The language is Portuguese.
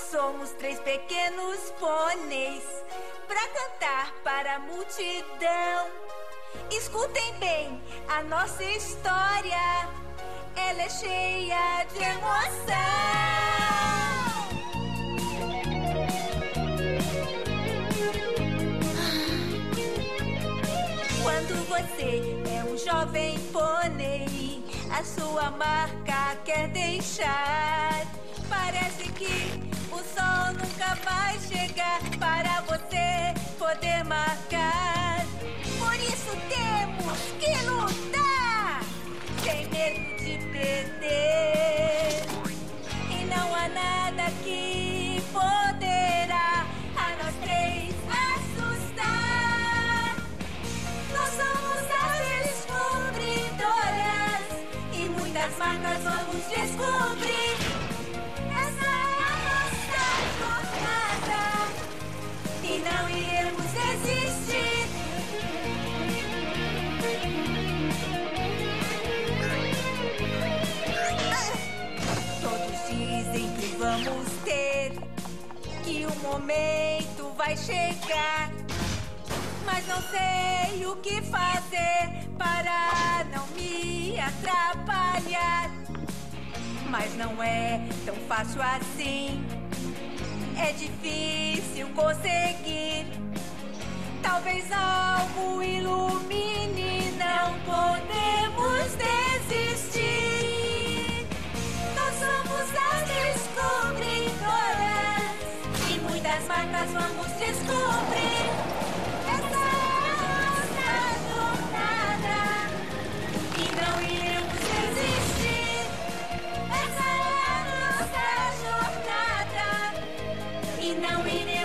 somos três pequenos pôneis pra cantar para a multidão. Escutem bem a nossa história, ela é cheia de emoção. Quando você é um jovem pônei, a sua marca quer deixar. Parece que o sol nunca vai chegar para você poder marcar. Por isso temos que lutar, sem medo de perder. E não há nada que poderá a nós três assustar. Nós somos as descobridoras e muitas marcas vamos descobrir. Essa é a nossa jornada e não iremos desistir. Todos dizem que vamos ter, que o momento vai chegar. Mas não sei o que fazer para não me atrapalhar. Mas não é tão fácil assim, é difícil conseguir. Talvez algo ilumine, não podemos desistir. Nós somos as descobridoras e muitas marcas vamos descobrir. Essa é a nossa jornada e não iremos desistir. Essa é a nossa jornada e não iremos